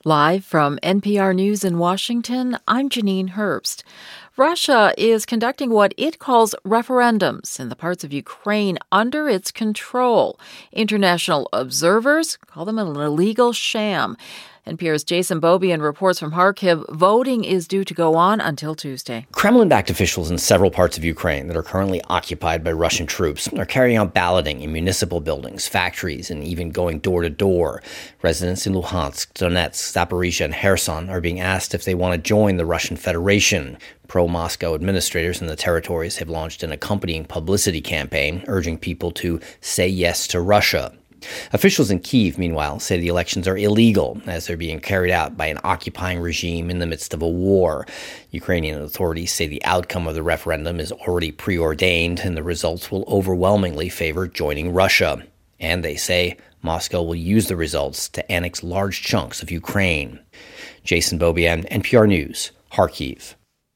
Live from NPR News in Washington, I'm Janine Herbst. Russia is conducting what it calls referendums in the parts of Ukraine under its control. International observers call them an illegal sham. NPR's Jason Beaubien reports from Kharkiv. Voting is due to go on until Tuesday. Kremlin-backed officials in several parts of Ukraine that are currently occupied by Russian troops are carrying out balloting in municipal buildings, factories, and even going door to door. Residents in Luhansk, Donetsk, Zaporizhia, and Kherson are being asked if they want to join the Russian Federation. Pro-Moscow administrators in the territories have launched an accompanying publicity campaign urging people to say yes to Russia. Officials in Kyiv, meanwhile, say the elections are illegal as they're being carried out by an occupying regime in the midst of a war. Ukrainian authorities say the outcome of the referendum is already preordained and the results will overwhelmingly favor joining Russia. And they say Moscow will use the results to annex large chunks of Ukraine. Jason Beaubien, NPR News, Kharkiv.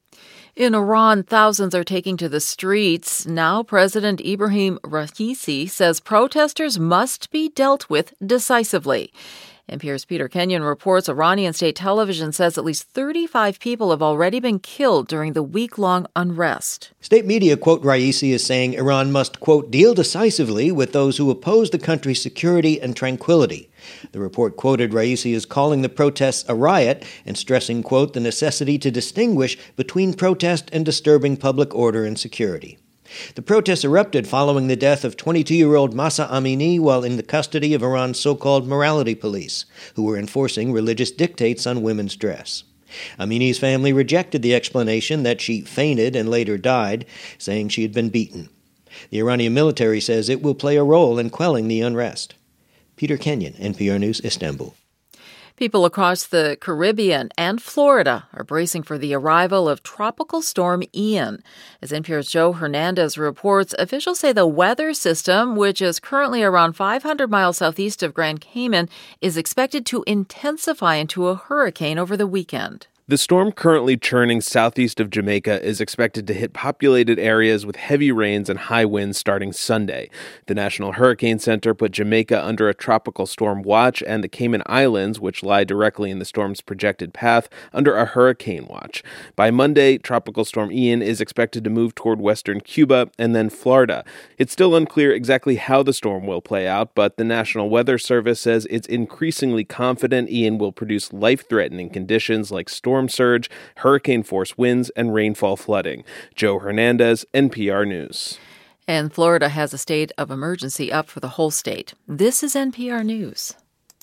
In Iran, thousands are taking to the streets. Now President Ibrahim Raisi says protesters must be dealt with decisively. NPR's Peter Kenyon reports Iranian state television says at least 35 people have already been killed during the week-long unrest. State media quote Raisi as saying Iran must, quote, deal decisively with those who oppose the country's security and tranquility. The report quoted Raisi as calling the protests a riot and stressing, quote, the necessity to distinguish between protest and disturbing public order and security. The protests erupted following the death of 22-year-old Mahsa Amini while in the custody of Iran's so-called morality police, who were enforcing religious dictates on women's dress. Amini's family rejected the explanation that she fainted and later died, saying she had been beaten. The Iranian military says it will play a role in quelling the unrest. Peter Kenyon, NPR News, Istanbul. People across the Caribbean and Florida are bracing for the arrival of Tropical Storm Ian. As NPR's Joe Hernandez reports, officials say the weather system, which is currently around 500 miles southeast of Grand Cayman, is expected to intensify into a hurricane over the weekend. The storm currently churning southeast of Jamaica is expected to hit populated areas with heavy rains and high winds starting Sunday. The National Hurricane Center put Jamaica under a tropical storm watch and the Cayman Islands, which lie directly in the storm's projected path, under a hurricane watch. By Monday, Tropical Storm Ian is expected to move toward western Cuba and then Florida. It's still unclear exactly how the storm will play out, but the National Weather Service says it's increasingly confident Ian will produce life-threatening conditions like storm surge, hurricane-force winds, and rainfall flooding. Joe Hernandez, NPR News. And Florida has a state of emergency up for the whole state. This is NPR News.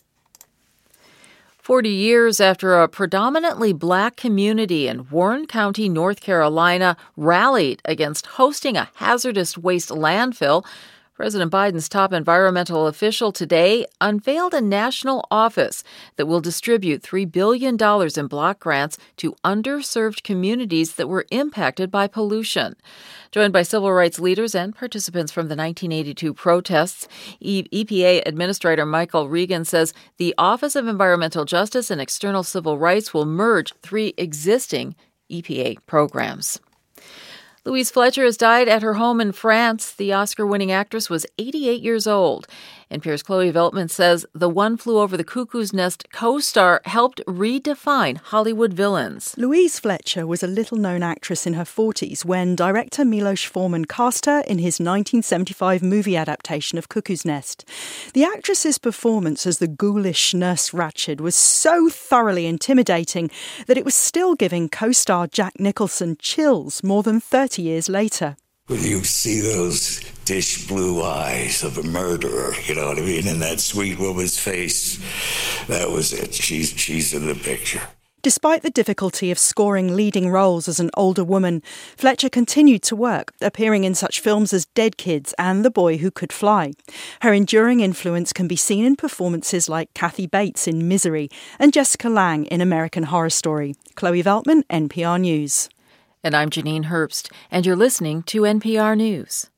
40 years after a predominantly black community in Warren County, North Carolina, rallied against hosting a hazardous waste landfill, President Biden's top environmental official today unveiled a national office that will distribute $3 billion in block grants to underserved communities that were impacted by pollution. Joined by civil rights leaders and participants from the 1982 protests, EPA Administrator Michael Regan says the Office of Environmental Justice and External Civil Rights will merge 3 existing EPA programs. Louise Fletcher has died at her home in France. The Oscar-winning actress was 88 years old. NPR's Chloe Veltman says the One Flew Over the Cuckoo's Nest co-star helped redefine Hollywood villains. Louise Fletcher was a little-known actress in her 40s when director Milos Forman cast her in his 1975 movie adaptation of Cuckoo's Nest. The actress's performance as the ghoulish Nurse Ratched was so thoroughly intimidating that it was still giving co-star Jack Nicholson chills more than 30 years later. When you see those dish blue eyes of a murderer, you know what I mean, in that sweet woman's face, that was it. She's in the picture. Despite the difficulty of scoring leading roles as an older woman, Fletcher continued to work, appearing in such films as Dead Kids and The Boy Who Could Fly. Her enduring influence can be seen in performances like Kathy Bates in Misery and Jessica Lange in American Horror Story. Chloe Veltman, NPR News. And I'm Janine Herbst, and you're listening to NPR News.